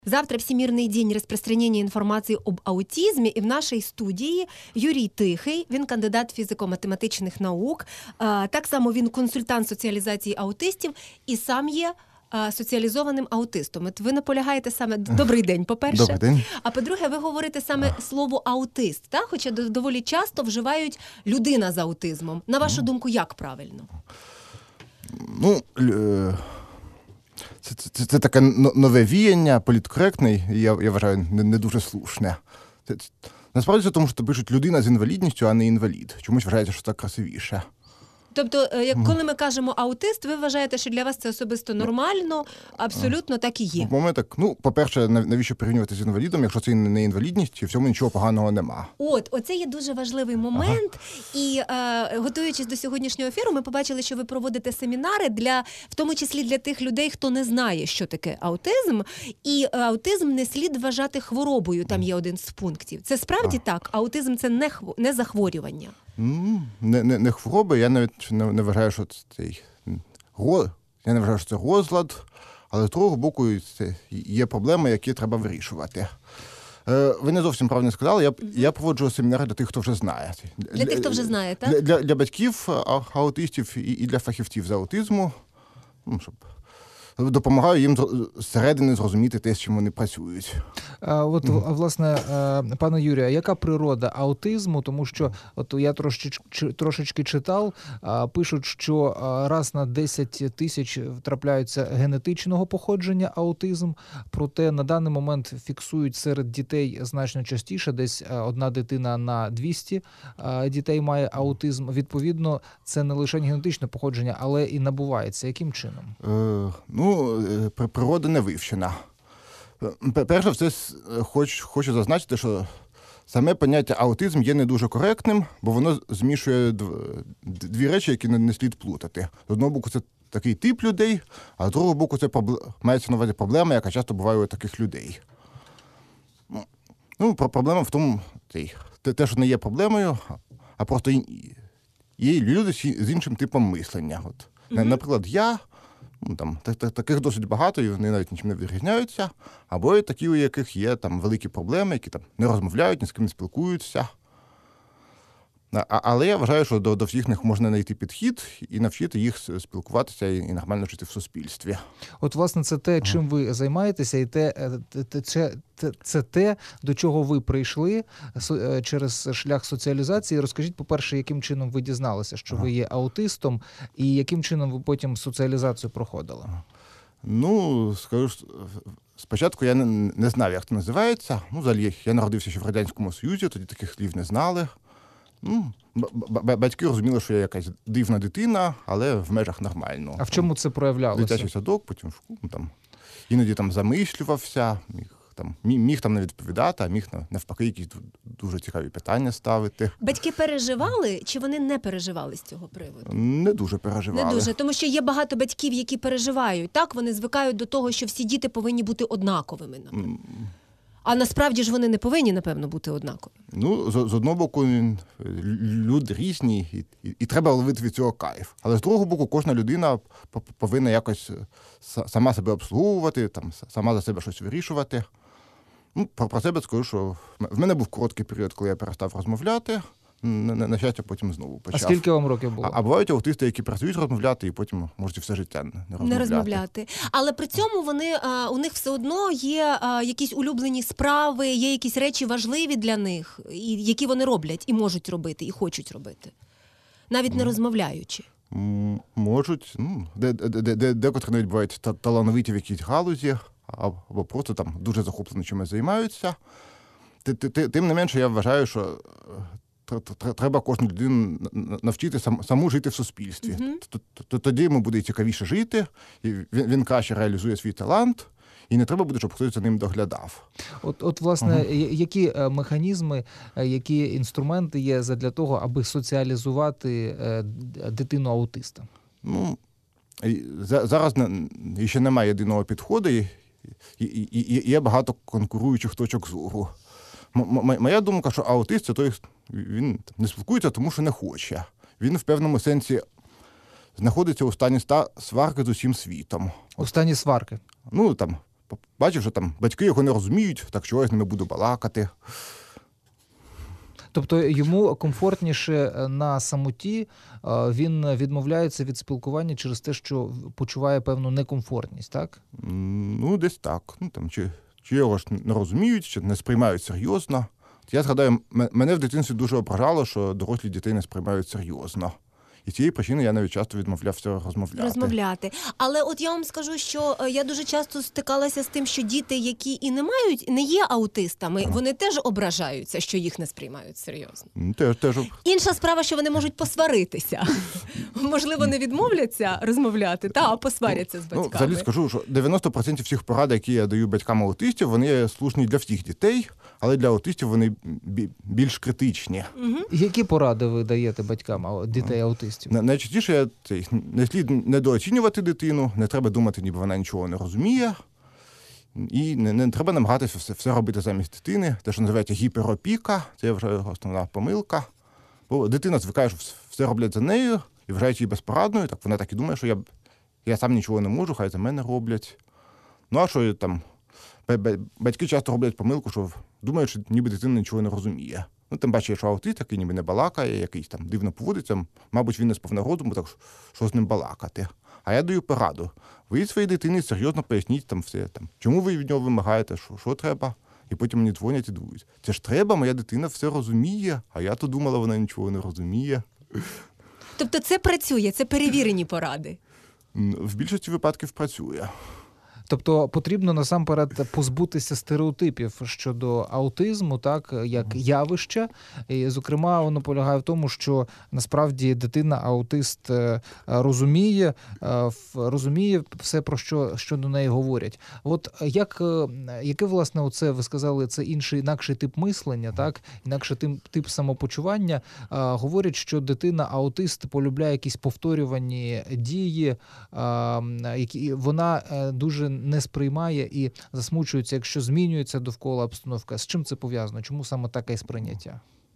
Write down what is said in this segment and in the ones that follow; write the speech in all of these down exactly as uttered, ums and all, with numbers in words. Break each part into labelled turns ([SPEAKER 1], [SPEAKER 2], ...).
[SPEAKER 1] Завтра Всемирный день розпространення інформації об аутизмі, і в нашій студії Юрій Тихий, він кандидат фізико-математичних наук, так само він консультант соціалізації аутистів і сам є соціалізованим аутистом. От ви наполягаєте саме... Добрий день, по-перше.
[SPEAKER 2] Добрий день.
[SPEAKER 1] А по-друге, ви говорите саме слово аутист, так? Хоча доволі часто вживають людина з аутизмом. На вашу думку, як правильно?
[SPEAKER 2] Ну, це, це, це таке нове віяння, політкоректне, і я, я вважаю, не, не дуже слушне. Це, це, насправді це тому, що пишуть людина з інвалідністю, а не інвалід. Чомусь вважається, що це красивіше.
[SPEAKER 1] Тобто, як коли ми кажемо аутист, ви вважаєте, що для вас це особисто нормально, абсолютно так і є?
[SPEAKER 2] В момент так, ну, по-перше, навіщо порівнювати з інвалідом, якщо це не інвалідність, і в цьому нічого поганого нема.
[SPEAKER 1] От, оце є дуже важливий момент. Ага. І е, готуючись до сьогоднішнього ефіру, ми побачили, що ви проводите семінари, для, в тому числі для тих людей, хто не знає, що таке аутизм. І аутизм не слід вважати хворобою, там є один з пунктів. Це справді а. так? Аутизм – це не, хво, не захворювання?
[SPEAKER 2] Не, не, не хвороби, я навіть не, не вважаю, що це я не вважаю, що це розлад, але з другого боку це є проблеми, які треба вирішувати. Ви не зовсім правильно сказали, я, я проводжу семінари для тих, хто вже знає.
[SPEAKER 1] Для, для тих, хто вже знає, так?
[SPEAKER 2] Для, для, для батьків аутистів і, і для фахівців з аутизму, щоб допомагаю їм зсередини зрозуміти те, з чим вони працюють.
[SPEAKER 3] А, от, mm. власне, пане Юрію, яка природа аутизму? Тому що от я трошечки, трошечки читав, пишуть, що раз на десять тисяч трапляються генетичного походження аутизм, проте на даний момент фіксують серед дітей значно частіше, десь одна дитина на двісті дітей має аутизм. Відповідно, це не лише генетичне походження, але і набувається. Яким чином?
[SPEAKER 2] Е, ну, природа не вивчена. Перше, все хоч, хочу зазначити, що саме поняття аутизм є не дуже коректним, бо воно змішує дві речі, які не слід плутати. З одного боку, це такий тип людей, а з другого боку, це мається на увазі проблема, яка часто буває у таких людей. Ну, проблема в тому, те, що не є проблемою, а просто є люди з іншим типом мислення. От, mm-hmm. Наприклад, я, ну, там, таких досить багато, і вони навіть нічим не відрізняються, або є такі, у яких є там великі проблеми, які там не розмовляють, ні з ким не спілкуються. А, але я вважаю, що до, до всіх них можна знайти підхід і навчити їх спілкуватися і, і нормально жити в суспільстві.
[SPEAKER 3] От, власне, це те, чим ви займаєтеся, і те, те, це, це те, до чого ви прийшли через шлях соціалізації. Розкажіть, по-перше, яким чином ви дізналися, що ви є аутистом, і яким чином ви потім соціалізацію проходили?
[SPEAKER 2] Ну, скажу, спочатку я не, не знав, як це називається. Ну, взагалі, я народився ще в Радянському Союзі, тоді таких слів не знали. Ну, батьки розуміли, що я якась дивна дитина, але в межах нормально.
[SPEAKER 3] А в чому це проявлялося?
[SPEAKER 2] Дитячий садок, потім в школу, там, іноді там замислювався, міг там, міг там не відповідати, а міг навпаки якісь дуже цікаві питання ставити.
[SPEAKER 1] Батьки переживали, чи вони не переживали з цього приводу?
[SPEAKER 2] Не дуже переживали.
[SPEAKER 1] Не дуже, тому що є багато батьків, які переживають. Так, вони звикають до того, що всі діти повинні бути однаковими, напевно. А насправді ж вони не повинні, напевно, бути однакові.
[SPEAKER 2] Ну, з, з одного боку, люди різні, і, і, і треба ловити від цього кайф. Але з другого боку, кожна людина повинна якось сама себе обслуговувати, там, сама за себе щось вирішувати. Ну, про, про себе скажу, що в мене був короткий період, коли я перестав розмовляти. На, на, на щастя, потім знову почав.
[SPEAKER 3] А скільки вам років було?
[SPEAKER 2] А, а бувають аутисти, які працюють розмовляти, і потім можуть все життя не розмовляти.
[SPEAKER 1] Не розмовляти. Але при цьому вони, а, у них все одно є а, якісь улюблені справи, є якісь речі важливі для них, і, які вони роблять, і можуть робити, і хочуть робити. Навіть не розмовляючи.
[SPEAKER 2] Можуть. Ну, де, де, де, де, декотрі навіть бувають талановиті в якійсь галузі, або просто там дуже захоплені чимось займаються. Тим не менше, я вважаю, що треба кожну людину навчити саму жити в суспільстві. Mm-hmm. Тоді йому буде цікавіше жити, і він краще реалізує свій талант, і не треба буде, щоб хтось за ним доглядав.
[SPEAKER 3] От, от власне, uh-huh. які механізми, які інструменти є для того, аби соціалізувати дитину-аутиста? Ну,
[SPEAKER 2] зараз ще немає єдиного підходу, і, і, і, і є багато конкуруючих точок зору. Моя думка, що аутист – це той, він не спілкується, тому що не хоче. Він в певному сенсі знаходиться у стані сварки з усім світом.
[SPEAKER 3] У стані сварки?
[SPEAKER 2] Ну, там, бачив, що там батьки його не розуміють, так чого я з ними буду балакати.
[SPEAKER 3] Тобто йому комфортніше на самоті, він відмовляється від спілкування через те, що почуває певну некомфортність, так?
[SPEAKER 2] Ну, десь так. Ну, там, чи, чи його ж не розуміють, чи не сприймають серйозно. Я згадаю, мене в дитинстві дуже ображало, що дорослі дітей не сприймають серйозно. І цієї причини я навіть часто відмовлявся розмовляти.
[SPEAKER 1] Розмовляти. Але от я вам скажу, що я дуже часто стикалася з тим, що діти, які і не мають, не є аутистами, ага. вони теж ображаються, що їх не сприймають серйозно.
[SPEAKER 2] Теж, теж.
[SPEAKER 1] Інша справа, що вони можуть посваритися. Можливо, не відмовляться розмовляти, та, а посваряться з батьками.
[SPEAKER 2] Ну, взагалі скажу, що дев'яносто відсотків всіх порад, які я даю батькам аутистів, вони слушні для всіх дітей, але для аутистів вони більш критичні.
[SPEAKER 3] Угу. Які поради ви даєте батькам дітей аутистів?
[SPEAKER 2] Найчастіше я цей, не слід недооцінювати дитину, не треба думати, ніби вона нічого не розуміє. І не, не треба намагатися все, все робити замість дитини. Те, що називається гіперопіка, це вже основна помилка. Бо дитина звикає, що все роблять за нею і вважають її безпорадною, так вона так і думає, що я, я сам нічого не можу, хай за мене роблять. Ну а що там, батьки часто роблять помилку, що думають, що ніби дитина нічого не розуміє. Ну, тим паче, що аутист такий ніби не балакає, якийсь там дивно поводиться, мабуть, він не сповна розуму, так що з ним балакати. А я даю пораду. Ви своїй дитині серйозно поясніть там все, там, чому ви від нього вимагаєте, що, що треба, і потім мені дзвонять і думають, це ж треба, моя дитина все розуміє, а я то думала, вона нічого не розуміє.
[SPEAKER 1] Тобто це працює, це перевірені поради?
[SPEAKER 2] В більшості випадків працює.
[SPEAKER 3] Тобто потрібно насамперед позбутися стереотипів щодо аутизму, так, як явища. І, зокрема, воно полягає в тому, що насправді дитина-аутист розуміє, розуміє все, про що, що до неї говорять. От як, яке, власне, оце, ви сказали, це інший, інакший тип мислення, так, інакший тип, тип самопочування, говорять, що дитина-аутист полюбляє якісь повторювані дії, які вона дуже не сприймає і засмучується, якщо змінюється довкола обстановка. З чим це пов'язано? Чому саме таке сприйняття?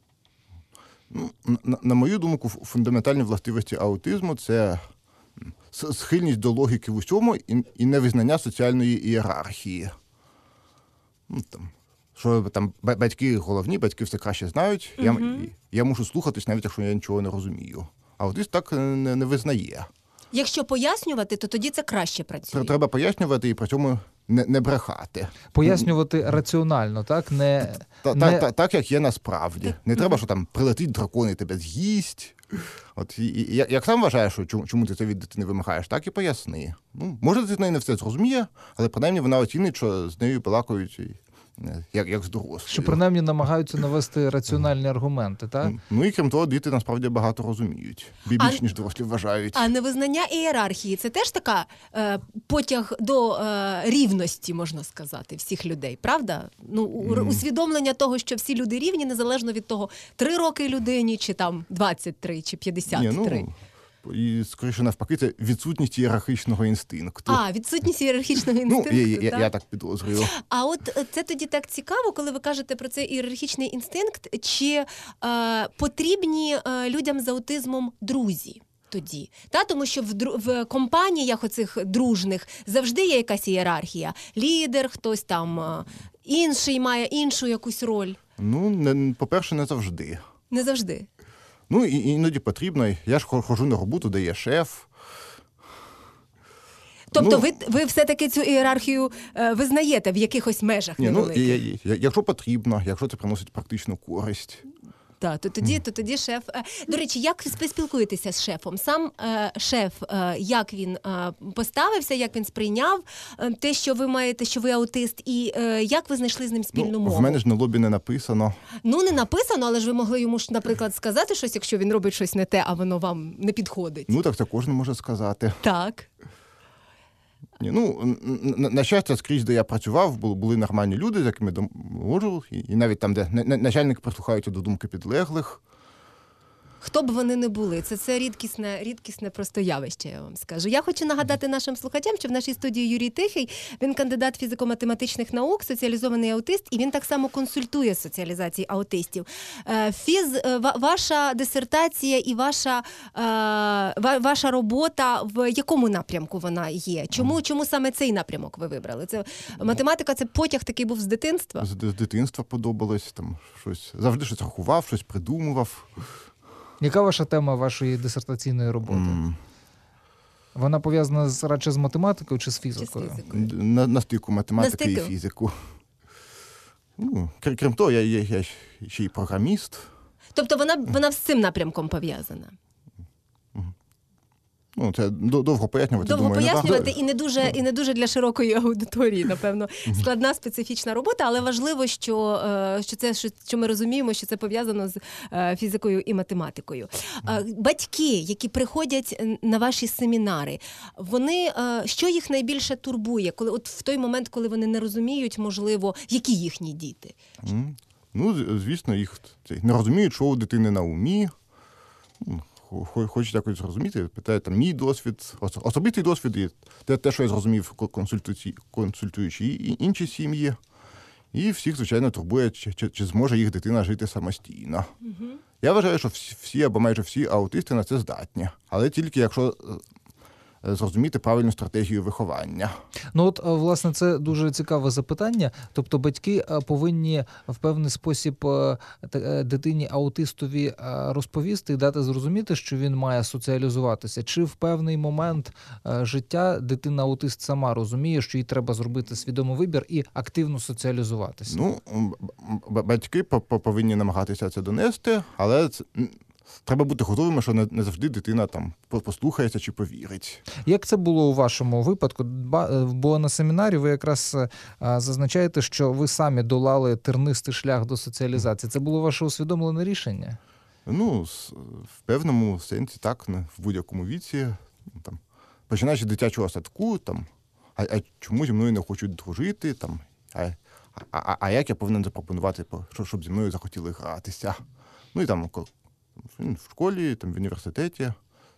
[SPEAKER 2] Ну, на, на мою думку, фундаментальні властивості аутизму – це схильність до логіки в усьому і, і невизнання соціальної ієрархії. Ну, там, що там батьки головні, батьки все краще знають, угу. я, я мушу слухатись, навіть якщо я нічого не розумію. Аутист так не, не визнає.
[SPEAKER 1] Якщо пояснювати, то тоді це краще працює.
[SPEAKER 2] Треба пояснювати і при цьому не, не брехати.
[SPEAKER 3] Пояснювати раціонально, так? Не,
[SPEAKER 2] та,
[SPEAKER 3] не...
[SPEAKER 2] Так, так, так, як є насправді. Не треба, що там прилетить дракон і тебе з'їсть. От, і, і, як сам вважаєш, що чому, чому ти це від дитини вимагаєш, так і поясни. Ну, може, дитина не все зрозуміє, але принаймні вона оцінить, що з нею балакають як, як з дорослою.
[SPEAKER 3] Що принаймні намагаються навести раціональні аргументи, так?
[SPEAKER 2] Ну і крім того, діти насправді багато розуміють. Більш, а, ніж дорослі вважають.
[SPEAKER 1] А невизнання ієрархії – це теж така е, потяг до е, рівності, можна сказати, всіх людей, правда? Ну, mm. усвідомлення того, що всі люди рівні, незалежно від того, три роки людині, чи там двадцять три, чи п'ятдесят три. Ні, ну...
[SPEAKER 2] І, скоріше, навпаки, це відсутність ієрархічного інстинкту.
[SPEAKER 1] А, відсутність ієрархічного інстинкту,
[SPEAKER 2] ну, я,
[SPEAKER 1] так?
[SPEAKER 2] Я, я так підозрюю.
[SPEAKER 1] А от це тоді так цікаво, коли ви кажете про цей ієрархічний інстинкт, чи е, потрібні е, людям з аутизмом друзі тоді? Та? Тому що в, в компаніях оцих дружних завжди є якась ієрархія. Лідер, хтось там е, інший має іншу якусь роль.
[SPEAKER 2] Ну, не, по-перше, не завжди.
[SPEAKER 1] Не завжди?
[SPEAKER 2] Ну, і іноді потрібно. Я ж ходжу на роботу, де є шеф.
[SPEAKER 1] Тобто
[SPEAKER 2] ну,
[SPEAKER 1] ви, ви все-таки цю ієрархію е, визнаєте в якихось межах
[SPEAKER 2] ні,
[SPEAKER 1] невеликих?
[SPEAKER 2] Ну, я, я, якщо потрібно, якщо це приносить практичну користь.
[SPEAKER 1] Так, то тоді, то тоді шеф... До речі, як ви спілкуєтеся з шефом? Сам е, шеф, е, як він е, поставився, як він сприйняв е, те, що ви маєте, що ви аутист, і е, як ви знайшли з ним спільну
[SPEAKER 2] ну,
[SPEAKER 1] мову?
[SPEAKER 2] В мене ж на лобі не написано.
[SPEAKER 1] Ну, не написано, але ж ви могли йому, ж, наприклад, сказати щось, якщо він робить щось не те, а воно вам не підходить.
[SPEAKER 2] Ну, так це кожен може сказати.
[SPEAKER 1] Так.
[SPEAKER 2] Ні, ну, на, на щастя, скрізь, де я працював, були нормальні люди, з якими можу, і навіть там, де начальник прислухається до думки підлеглих.
[SPEAKER 1] Хто б вони не були, це, це рідкісне, рідкісне просто явище, я вам скажу. Я хочу нагадати нашим слухачам, що в нашій студії Юрій Тихий, він кандидат фізико-математичних наук, соціалізований аутист, і він так само консультує соціалізації аутистів. Фіз, ваша дисертація і ваша, ваша робота, в якому напрямку вона є? Чому, чому саме цей напрямок ви вибрали? Це математика, це потяг такий був з дитинства?
[SPEAKER 2] З, з дитинства подобалось, там щось, завжди щось рахував, щось придумував.
[SPEAKER 3] Яка ваша тема вашої дисертаційної роботи? Mm. Вона пов'язана з, радше з математикою чи з фізикою?
[SPEAKER 1] Чи з фізикою?
[SPEAKER 2] На, на стику математики
[SPEAKER 1] на
[SPEAKER 2] і фізику. Ну, крім того, я, я, я ще й програміст.
[SPEAKER 1] Тобто вона, вона з цим напрямком пов'язана?
[SPEAKER 2] Ну, це довго пояснювати.
[SPEAKER 1] Довго
[SPEAKER 2] думаю,
[SPEAKER 1] пояснювати
[SPEAKER 2] не
[SPEAKER 1] і не дуже і не дуже для широкої аудиторії, напевно, складна специфічна робота, але важливо, що, що це що ми розуміємо, що це пов'язано з фізикою і математикою. Батьки, які приходять на ваші семінари, вони що їх найбільше турбує, коли от в той момент, коли вони не розуміють, можливо, які їхні діти?
[SPEAKER 2] Ну, звісно, їх не розуміють, що у дитини на умі. Хочуть якось зрозуміти, питає там мій досвід, особистий досвід, і те, те, що я зрозумів, консультуючи інші сім'ї. І всіх, звичайно, турбує, чи, чи, чи зможе їх дитина жити самостійно. Угу. Я вважаю, що всі або майже всі аутисти на це здатні, але тільки якщо зрозуміти правильну стратегію виховання.
[SPEAKER 3] Ну от, власне, це дуже цікаве запитання. Тобто батьки повинні в певний спосіб дитині-аутистові розповісти і дати зрозуміти, що він має соціалізуватися. Чи в певний момент життя дитина-аутист сама розуміє, що їй треба зробити свідомий вибір і активно соціалізуватися?
[SPEAKER 2] Ну, батьки повинні намагатися це донести, але це... Треба бути готовими, що не завжди дитина там послухається чи повірить.
[SPEAKER 3] Як це було у вашому випадку? Бо на семінарі ви якраз зазначаєте, що ви самі долали тернистий шлях до соціалізації. Це було ваше усвідомлене рішення?
[SPEAKER 2] Ну, в певному сенсі так, в будь-якому віці. Там, починаючи з дитячого садку, там, а, а чому зі мною не хочуть дружити, там, а, а, а як я повинен запропонувати, щоб зі мною захотіли гратися. Ну і там... В школі, там, в університеті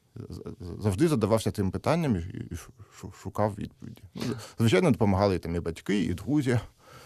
[SPEAKER 2] завжди задавався цим питанням і шукав відповіді. Звичайно, допомагали там і батьки, і друзі.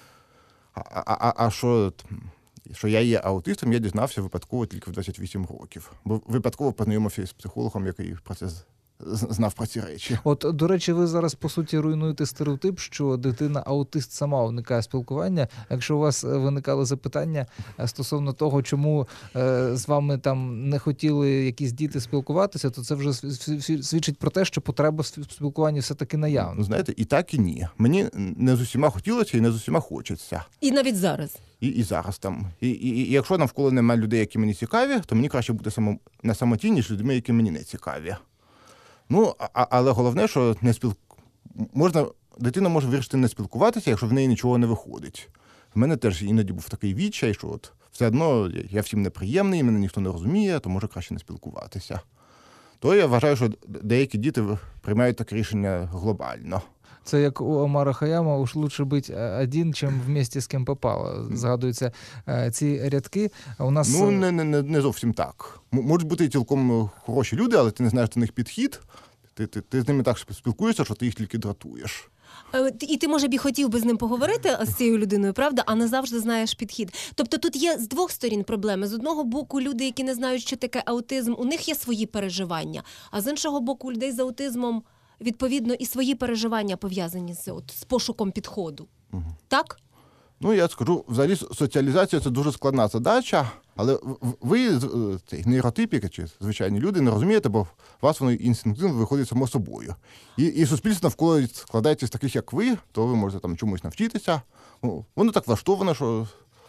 [SPEAKER 2] А, а, а що, що я є аутистом, я дізнався випадково тільки в двадцять вісім років. Бо випадково познайомився з психологом, який про це знав про ці речі.
[SPEAKER 3] От, до речі, ви зараз, по суті, руйнуєте стереотип, що дитина-аутист сама уникає спілкування. Якщо у вас виникали запитання стосовно того, чому е, з вами там не хотіли якісь діти спілкуватися, то це вже свідчить про те, що потреба в спілкуванні все-таки наявна.
[SPEAKER 2] Ну, знаєте, і так, і ні. Мені не з усіма хотілося, і не з усіма хочеться.
[SPEAKER 1] І навіть зараз.
[SPEAKER 2] І, і зараз там. І, і, і якщо навколо немає людей, які мені цікаві, то мені краще бути само, на самоті, ніж людьми, які мені не цікаві. Ну, а, але головне, що не спіл... можна, дитина може вирішити не спілкуватися, якщо в неї нічого не виходить. В мене теж іноді був такий відчай, що от все одно я всім неприємний, мене ніхто не розуміє, то може краще не спілкуватися. То я вважаю, що деякі діти приймають таке рішення глобально.
[SPEAKER 3] Це як у Омара Хаяма, уж лучше бути один, чим вместе з ким попало. Згадуються ці рядки. У нас...
[SPEAKER 2] Ну, не, не, не зовсім так. Можуть бути цілком хороші люди, але ти не знаєш до них підхід. Ти, ти, ти з ними так спілкуєшся, що ти їх тільки дратуєш.
[SPEAKER 1] І ти, може б, і хотів би з ним поговорити, з цією людиною, правда, а не завжди знаєш підхід. Тобто тут є з двох сторін проблеми. З одного боку, люди, які не знають, що таке аутизм, у них є свої переживання, а з іншого боку, у людей з аутизмом, відповідно, і свої переживання пов'язані з, от, з пошуком підходу. Угу. Так?
[SPEAKER 2] Ну, я скажу, взагалі соціалізація – це дуже складна задача, але ви, цей нейротипіки чи звичайні люди, не розумієте, бо у вас воно інстинктивно виходить само собою. І, і суспільство навколо складається з таких, як ви, то ви можете там чомусь навчитися. Ну, воно так влаштовано, що...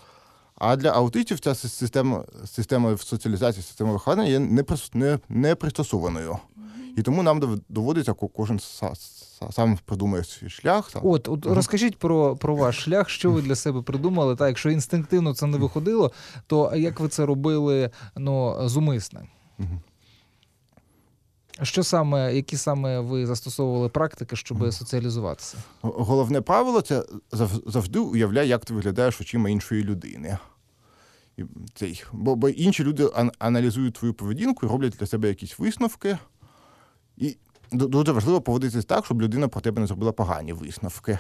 [SPEAKER 2] А для аутистів ця система, система соціалізації, система виховання є не, не пристосованою. І тому нам доводиться кожен сам придумає свій шлях. Сам.
[SPEAKER 3] От, от угу. Розкажіть про, про ваш шлях, що ви для себе придумали. Так, якщо інстинктивно це не виходило, то як ви це робили, ну, зумисне? Угу. Що саме, які саме ви застосовували практики, щоб угу. соціалізуватися?
[SPEAKER 2] Головне правило – це завжди уявляй, як ти виглядаєш очима іншої людини. І цей, бо, бо інші люди ан- аналізують твою поведінку і роблять для себе якісь висновки. І ду- дуже важливо поводитись так, щоб людина про тебе не зробила погані висновки.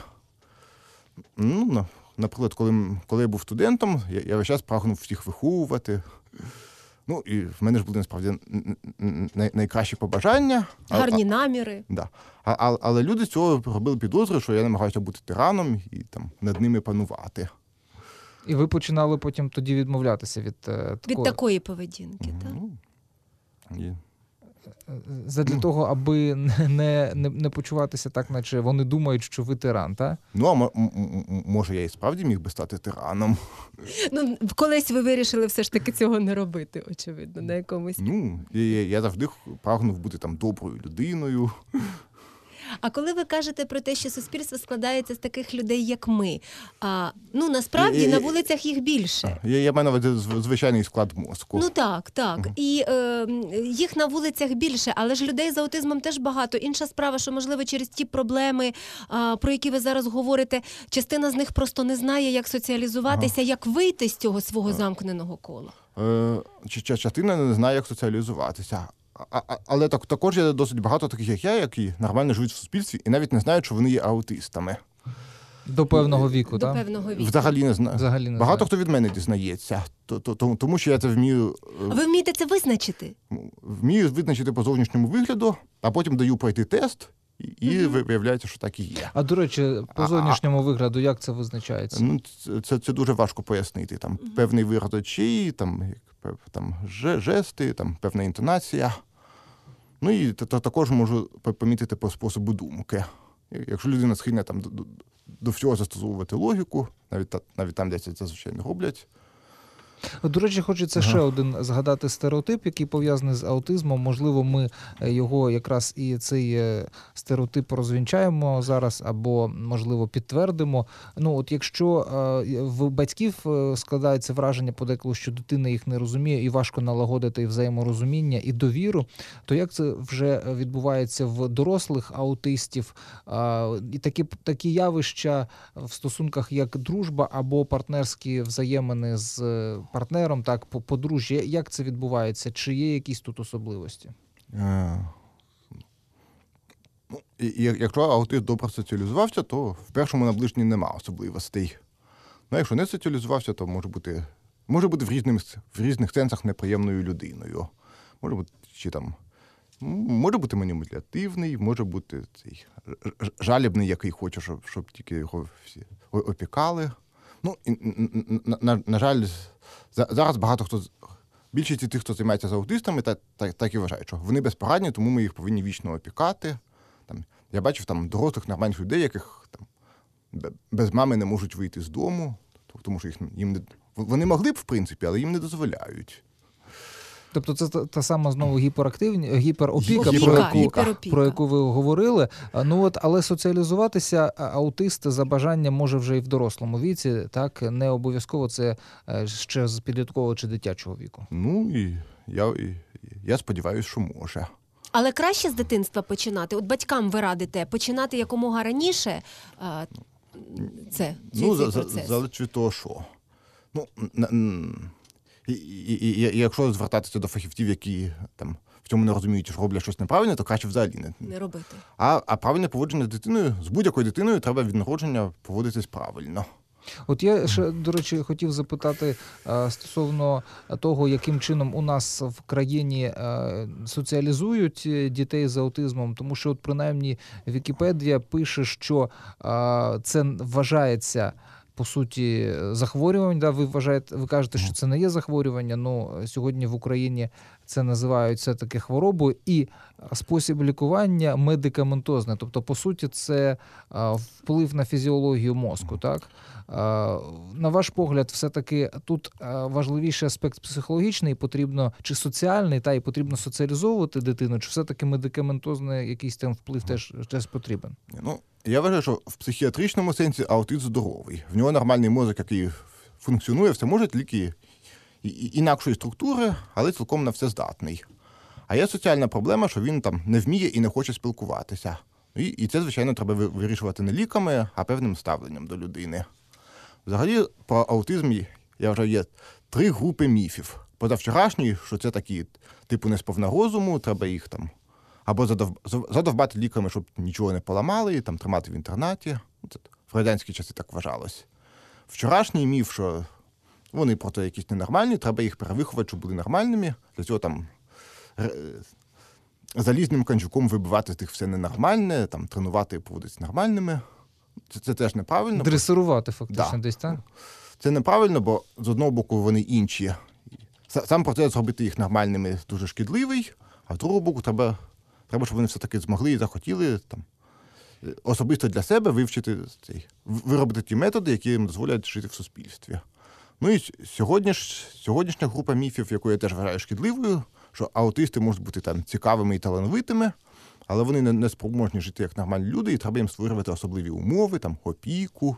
[SPEAKER 2] Ну, на- наприклад, коли, м- коли я був студентом, я, я весь час прагнув всіх виховувати. Ну, і в мене ж були насправді н- н- най- найкращі побажання. А-
[SPEAKER 1] Гарні наміри.
[SPEAKER 2] Да. А, а, але люди з цього робили підозри, що я намагаюся бути тираном і там над ними панувати.
[SPEAKER 3] І ви починали потім тоді відмовлятися від е,
[SPEAKER 1] Від
[SPEAKER 3] такої.
[SPEAKER 1] такої поведінки, так?
[SPEAKER 2] Ну, і,
[SPEAKER 3] Задля того, аби не, не, не почуватися так, наче вони думають, що ви тиран, так?
[SPEAKER 2] ну, а м- м- м- може, я і справді міг би стати тираном.
[SPEAKER 1] Ну, колись ви вирішили все ж таки цього не робити, очевидно, на якомусь.
[SPEAKER 2] Ну, я, я, я завжди прагнув бути там доброю людиною.
[SPEAKER 1] А коли ви кажете про те, що суспільство складається з таких людей, як ми, а, ну насправді
[SPEAKER 2] І- і-
[SPEAKER 1] на вулицях їх більше.
[SPEAKER 2] Я, я маю на увазі зв- звичайний склад мозку.
[SPEAKER 1] Ну так, так. І е, їх на вулицях більше, але ж людей з аутизмом теж багато. Інша справа, що, можливо, через ті проблеми, а, про які ви зараз говорите, частина з них просто не знає, як соціалізуватися, як вийти з цього свого замкненого кола.
[SPEAKER 2] Е, чи- чи- частина не знає, як соціалізуватися. А, а, але так, також є досить багато таких, як я, які нормально живуть в суспільстві і навіть не знають, що вони є аутистами.
[SPEAKER 3] До певного віку,
[SPEAKER 1] До
[SPEAKER 3] так?
[SPEAKER 1] певного віку.
[SPEAKER 2] Взагалі не знаю.
[SPEAKER 3] Взагалі не
[SPEAKER 2] Багато
[SPEAKER 3] знаю.
[SPEAKER 2] хто від мене дізнається, то- то- то- тому що я це вмію, е,
[SPEAKER 1] Ви вмієте це визначити?
[SPEAKER 2] вмію визначити по зовнішньому вигляду, а потім даю пройти тест, і, і виявляється, що так і є.
[SPEAKER 3] А до речі, по
[SPEAKER 2] А-
[SPEAKER 3] зовнішньому вигляду, як це визначається?
[SPEAKER 2] Ну, це, це, це дуже важко пояснити. Там певний вираз очей, там, як пев- там же- жести, там певна інтонація. Ну і та- та- також можу по- помітити по способу думки. Якщо людина схильна там до, до, до всього застосовувати логіку, навіть та, навіть там, де це зазвичай не роблять.
[SPEAKER 3] До речі, хочеться ще один згадати стереотип, який пов'язаний з аутизмом. Можливо, ми е, його якраз і цей е, стереотип розвінчаємо зараз, або, можливо, підтвердимо. Ну, от якщо е, в батьків е, складається враження подеколи, що дитина їх не розуміє і важко налагодити взаєморозуміння і довіру, то як це вже відбувається в дорослих аутистів? Е, І такі, такі явища в стосунках, як дружба або партнерські взаємини з е, партнером, так, по подружжя, як це відбувається? Чи є якісь тут особливості?
[SPEAKER 2] Е, Ну, і, і якщо аутист добре соціалізувався, то в першому наближенні нема особливостей. Ну, якщо не соціалізувався, то може бути, може бути в, різних, в різних сенсах неприємною людиною. Може бути, чи там, м, може бути маніпулятивний, може бути цей ж- ж- жалібний, який хоче, щоб, щоб тільки його всі о- опікали. Ну, і, н- н- на, на жаль, за- зараз багато хто, з- більшість тих, хто займається з аутистами, так, так, так і вважають, що вони безпорадні, тому ми їх повинні вічно опікати. Там, я бачив там дорослих нормальних людей, яких там бе- без мами не можуть вийти з дому, тому що їх, їм не, вони могли б, в принципі, але їм не дозволяють.
[SPEAKER 3] Тобто це та, та сама знову гіперактивні, гіперопіка,
[SPEAKER 2] Опіка,
[SPEAKER 3] про яку,
[SPEAKER 1] гіперопіка.
[SPEAKER 3] про яку ви говорили. А, Ну от, але соціалізуватися а, аутист за бажанням може вже і в дорослому віці, так? Не обов'язково це е, ще з підліткового чи дитячого віку.
[SPEAKER 2] Ну, і я, і, я сподіваюся, що може.
[SPEAKER 1] Але краще з дитинства починати. От батькам ви радите починати якомога раніше а, це, цей,
[SPEAKER 2] Ну,
[SPEAKER 1] цей
[SPEAKER 2] за- за-
[SPEAKER 1] процес.
[SPEAKER 2] залежить від того, що. Ну, на- н- і, і, і, і якщо звертатися до фахівців, які там в цьому не розуміють, що роблять щось неправильне, то краще взагалі не.
[SPEAKER 1] Не робити.
[SPEAKER 2] А, а правильне поводження з дитиною, з будь-якою дитиною треба від народження поводитись правильно.
[SPEAKER 3] От я ще, до речі, хотів запитати е, стосовно того, яким чином у нас в країні е, соціалізують е, дітей з аутизмом, тому що, от принаймні, Вікіпедія пише, що е, це вважається по суті захворювань. Да, ви вважаєте, ви кажете, що це не є захворювання. Ну сьогодні в Україні це називають все-таки хворобою, і спосіб лікування медикаментозне. Тобто, по суті, це а, вплив на фізіологію мозку, так? А, на ваш погляд, все-таки тут а, важливіший аспект психологічний, потрібно, чи соціальний, та, і потрібно соціалізовувати дитину, чи все-таки медикаментозний якийсь там вплив теж, теж потрібен?
[SPEAKER 2] Ну, я вважаю, що в психіатричному сенсі аутист здоровий. В нього нормальний мозок, який функціонує, все може, тільки і- і- інакшої структури, але цілком на все здатний. А є соціальна проблема, що він там не вміє і не хоче спілкуватися. І, і це, звичайно, треба ви- вирішувати не ліками, а певним ставленням до людини. Взагалі, про аутизм, я вже є три групи міфів. Позавчорашній, що це такі, типу, несповна розуму, треба їх там або задов... задовбати ліками, щоб нічого не поламали, там тримати в інтернаті. Це в радянські часи так вважалось. Вчорашній міф, що вони просто якісь ненормальні, треба їх перевиховати, щоб були нормальними. Для цього там залізним канчуком вибивати з них все ненормальне, там тренувати і поводитися нормальними. Це, це теж неправильно.
[SPEAKER 3] Дресирувати фактично
[SPEAKER 2] Да.
[SPEAKER 3] десь, так?
[SPEAKER 2] Це неправильно, бо з одного боку вони інші. Сам процес зробити їх нормальними дуже шкідливий, а з другого боку треба, треба щоб вони все-таки змогли і захотіли там, особисто для себе вивчити цей, виробити ті методи, які їм дозволять жити в суспільстві. Ну і сьогодніш, сьогоднішня група міфів, яку я теж вважаю шкідливою, що аутисти можуть бути там цікавими і талановитими, але вони не, не спроможні жити як нормальні люди, і треба їм створювати особливі умови, там, опіку.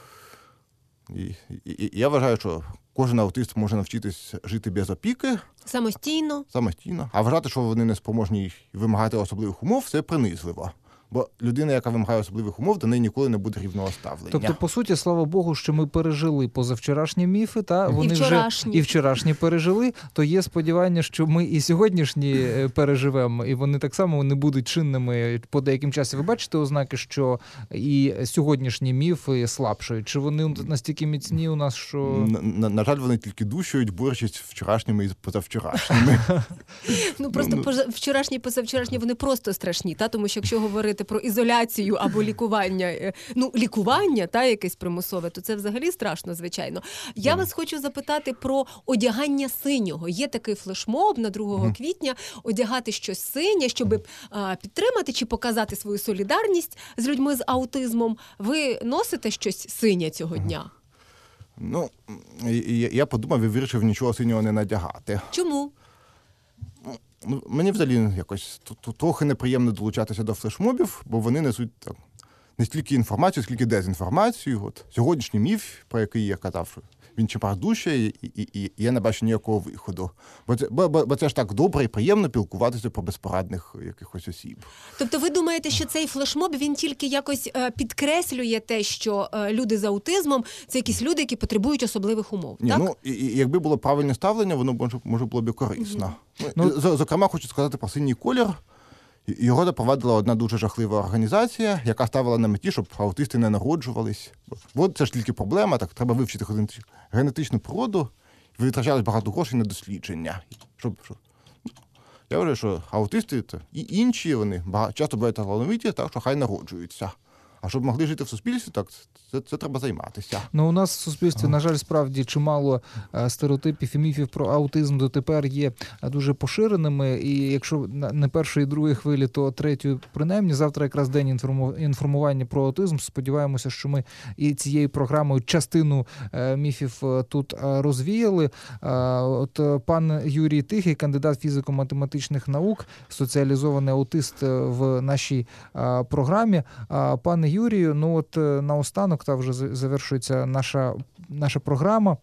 [SPEAKER 2] І, і, і я вважаю, що кожен аутист може навчитись жити без опіки.
[SPEAKER 1] Самостійно.
[SPEAKER 2] Самостійно. А вважати, що вони не спроможні вимагати особливих умов, це принизливо. Бо людина, яка вимагає особливих умов, до неї ніколи не буде рівного ставлення.
[SPEAKER 3] Тобто, по суті, слава Богу, що ми пережили позавчорашні міфи, та вони
[SPEAKER 1] і вчорашні.
[SPEAKER 3] вже і вчорашні пережили, то є сподівання, що ми і сьогоднішні переживемо, і вони так само не будуть чинними по деяким часам. Ви бачите ознаки, що і сьогоднішні міфи слабшають? Чи вони настільки міцні у нас, що...
[SPEAKER 2] На, на, на жаль, вони тільки душують, борючись з вчорашніми і позавчорашніми.
[SPEAKER 1] Ну, просто вчорашні і позавчорашні, вони просто страшні, та? Тому що якщо говорити про ізоляцію або лікування, ну, лікування, та, якесь примусове, то це взагалі страшно, звичайно. Я mm. вас хочу запитати про одягання синього. Є такий флешмоб на другого mm. квітня, одягати щось синє, щоб а, підтримати чи показати свою солідарність з людьми з аутизмом. Ви носите щось синє цього дня?
[SPEAKER 2] Ну, я подумав і вирішив нічого синього не надягати.
[SPEAKER 1] Чому?
[SPEAKER 2] Ну, мені взагалі якось трохи неприємно долучатися до флешмобів, бо вони несуть там, не стільки інформацію, скільки дезінформацію. От, сьогоднішній міф, про який я казав, він чимпар душе, і, і, і, і я не бачу ніякого виходу. Бо це, бо, бо це ж так добре і приємно пілкуватися про безпорадних якихось осіб.
[SPEAKER 1] Тобто ви думаєте, що цей флешмоб, він тільки якось е, підкреслює те, що е, люди з аутизмом – це якісь люди, які потребують особливих умов,
[SPEAKER 2] Ні,
[SPEAKER 1] так?
[SPEAKER 2] Ну, і, і якби було правильне ставлення, воно може, може було б і корисно.
[SPEAKER 1] Угу.
[SPEAKER 2] Ну, з, зокрема, хочу сказати про синій колір. Його запровадила одна дуже жахлива організація, яка ставила на меті, щоб аутисти не народжувались. Бо це ж тільки проблема, так треба вивчити генетичну природу, витрачалось багато грошей на дослідження. Щоб, щоб... Я вважаю, що аутисти і інші, вони багато, часто бувають талановиті, так що хай народжуються. А щоб могли жити в суспільстві, так це, це треба займатися.
[SPEAKER 3] Ну, у нас в суспільстві, на жаль, справді чимало стереотипів і міфів про аутизм дотепер є дуже поширеними. І якщо не першої і другої хвилі, то третьої принаймні. Завтра якраз день інформування про аутизм. Сподіваємося, що ми і цією програмою частину міфів тут розвіяли. От пан Юрій Тихий, кандидат фізико-математичних наук, соціалізований аутист в нашій програмі. Пане Юрію, ну от наостанок, та вже завершується наша, наша програма.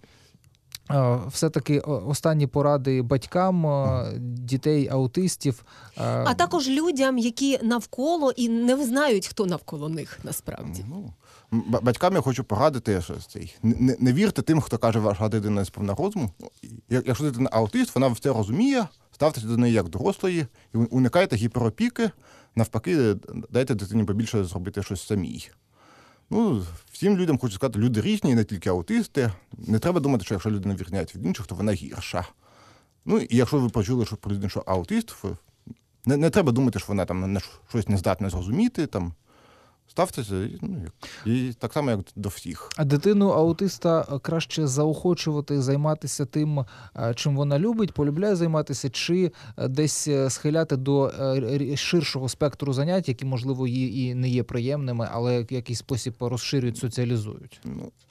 [SPEAKER 3] Все-таки останні поради батькам дітей-аутистів.
[SPEAKER 1] А також людям, які навколо і не знають, хто навколо них насправді.
[SPEAKER 2] Ну, батькам я хочу порадити, що цей, не, не вірте тим, хто каже, ваша дитина сповна розуму. Якщо дитина аутист, вона все розуміє, ставтеся до неї як дорослої, і уникайте гіперопіки, навпаки, дайте дитині побільше зробити щось самій. Ну, всім людям хочу сказати, люди різні, не тільки аутисти. Не треба думати, що якщо людина відрізняється від інших, то вона гірша. Ну, і якщо ви почули, що про людину, що аутист, не, не треба думати, що вона там не, щось не здатна зрозуміти, там, ставтеся, ну, і так само, як до всіх.
[SPEAKER 3] А дитину аутиста краще заохочувати, займатися тим, чим вона любить, полюбляє займатися, чи десь схиляти до ширшого спектру занять, які, можливо, їй і не є приємними, але в якийсь спосіб розширюють, соціалізують?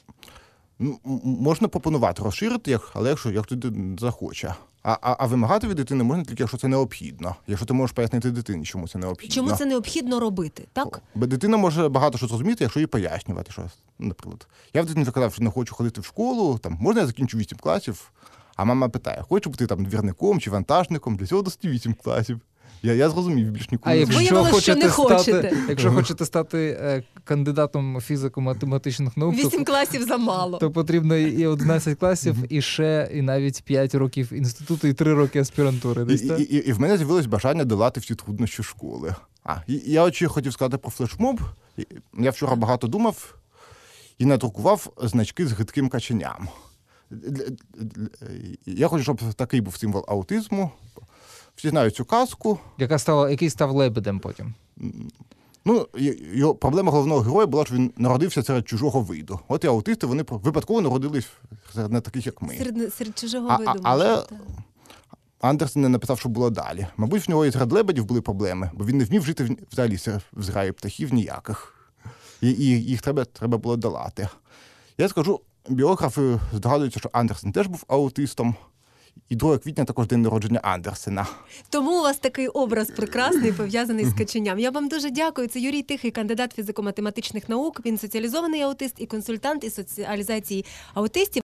[SPEAKER 2] Ну, можна пропонувати розширити, але якщо, якщо дитина захоче. А, а, а вимагати від дитини можна тільки, якщо це необхідно. Якщо ти можеш пояснити дитині, чому це необхідно.
[SPEAKER 1] Чому це необхідно робити, так?
[SPEAKER 2] Бо дитина може багато що зрозуміти, якщо їй пояснювати щось. Наприклад, я в дитині казав, що не хочу ходити в школу, там, можна я закінчу вісім класів? А мама питає, хочу бути там двірником чи вантажником, для цього досить вісім класів. Я, я зрозумів, більш ніколи
[SPEAKER 3] А
[SPEAKER 2] не
[SPEAKER 3] якщо
[SPEAKER 1] Виявилось, що не
[SPEAKER 3] хочете стати,
[SPEAKER 1] хочете.
[SPEAKER 3] якщо хочете стати е, кандидатом фізико-математичних наук, то,
[SPEAKER 1] Вісім класів замало.
[SPEAKER 3] то потрібно і одинадцять класів, і ще і навіть п'ять років інституту, і три роки аспірантури.
[SPEAKER 2] І,
[SPEAKER 3] Десь, так?
[SPEAKER 2] і, і, і в мене з'явилось бажання долати всі труднощі школи. А, і, я от ще хотів сказати про флешмоб. І Я вчора багато думав і надрукував значки з гидким каченям. Я хочу, щоб такий був символ аутизму. Всі знають цю казку.
[SPEAKER 3] Яка стала, який став лебедем потім.
[SPEAKER 2] Ну, його проблема головного героя була, що він народився серед чужого виду. От і аутисти, вони випадково народились серед не таких, як ми.
[SPEAKER 1] Серед, серед чужого
[SPEAKER 2] А-
[SPEAKER 1] виду.
[SPEAKER 2] а- але-
[SPEAKER 1] може, так.
[SPEAKER 2] Андерсен не написав, що було далі. Мабуть, в нього і серед лебедів були проблеми, бо він не вмів жити в- взагалі серед- в зграї птахів ніяких. І, і їх треба, треба було долати. Я скажу, біографи здогадуються, що Андерсен теж був аутистом. І другого квітня також день народження Андерсена.
[SPEAKER 1] Тому у вас такий образ прекрасний, пов'язаний з каченям. Я вам дуже дякую. Це Юрій Тихий, кандидат фізико-математичних наук. Він соціалізований аутист і консультант із соціалізації аутистів.